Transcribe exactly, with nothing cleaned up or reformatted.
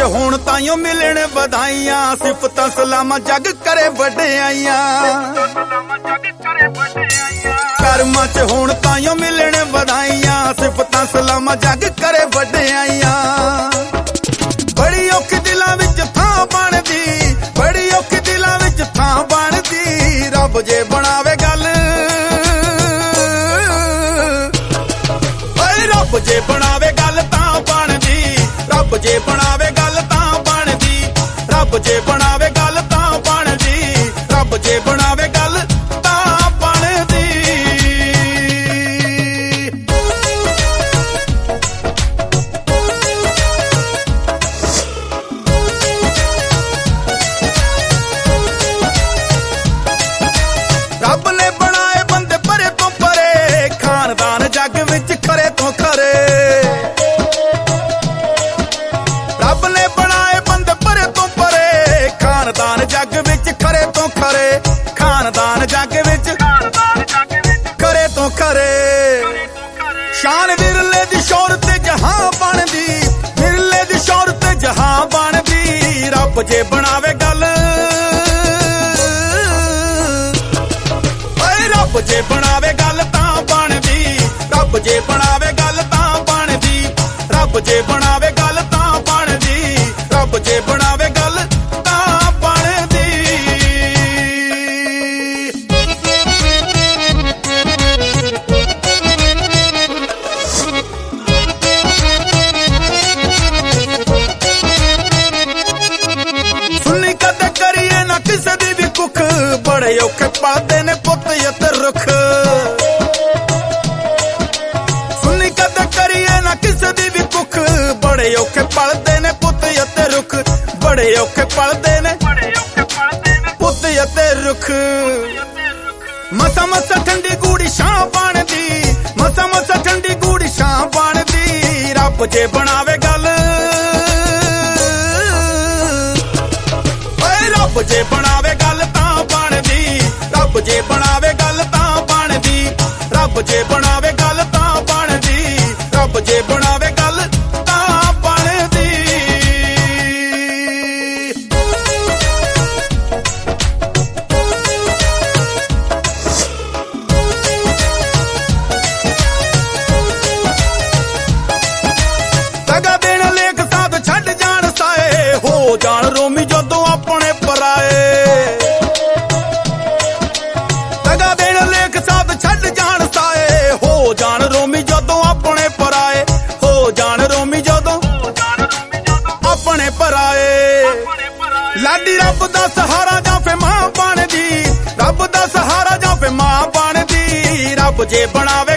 च होण ताइयों मिलण बधाइयां, सिफतां सलामां जग करे वड्डियाइयां। कर्मां च होण ताइयों मिलण बधाइयां, सिफतां सलामां जग करे वड्डियाइयां। बड़ी औखी दिलां विच थां बनदी, बड़ी औखी दिलां विच थां बनदी, रब जे बनावे गल, ओए रब जे बनावे गल तां बनदी, रब जे बनावे गल तां बनदी, रब जे बनावे गल तां बनदी, रब जे बनावे गल तां बनदी। रब ने बनाए बंदे परे तो परे, खानदान जग विच खरे तो खरे। रब ने बनाए बंदे परे तो परे, खानदान जग विच खरे तो खरे, खानदान जग विच खरे तो खरे। शान विरले दी शौहरत जहां बनदी, विरले दी शौहरत जहां बनदी, रब जे बनावे गल, रब जे बनावे गल तां बनदी, रब जे बनावे गल तां बनदी, रब जे बनावे गल तां बनदी, रब जे बनावे गल तां बनदी। सुनी कदे करिए ना किसे दी भी कुख, बड़े औखे पलदे ने पुत ते रुख। सुनी कदे करिए ना किसे दी भी कुख, बड़े औखे पलदे ने पुत ते रुख, बड़े औखे पलदे ने पुत ते रुख। मसा मसा ठंडी गूड़ी छां बनदी, मसा मसा ठंडी गूड़ी छां बनदी, रब जे बनावे गल, ओए रब जे बनावे गल तां बनदी, रब जे बनावे गल तां बनदी, रब जे बनावे गल तां बनदी, रब जे बनावे गल तां बनदी। दगा देण लेख साध छड्ड जाण साए, हो जाण रोमी जदों अपने पराए। दगा देण लेख साध छड्ड जाण साए, हो जाण रोमी जदों अपने पराए, हो जाण रोमी जदों अपने पराए। लाडी रब दा सहारा जां फिर मां बनदी, रब दा सहारा जां फिर मां बनदी, रब जे बनावे